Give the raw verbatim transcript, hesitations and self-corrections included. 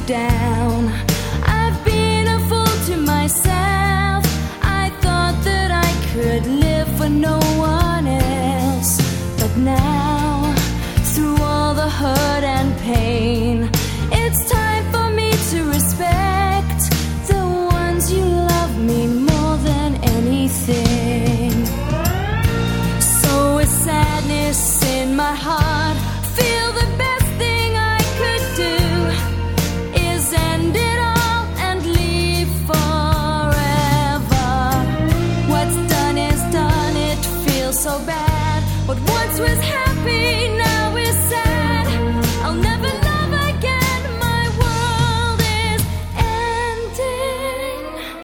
down. I've been a fool to myself. I thought that I could live for no one else. But now, through all the hurt and pain, it's time for me to respect the ones you love me more than anything. So with sadness in my heart, feel the best thing I could do is end it all and leave forever. What's done is done, it feels so bad. What once was happy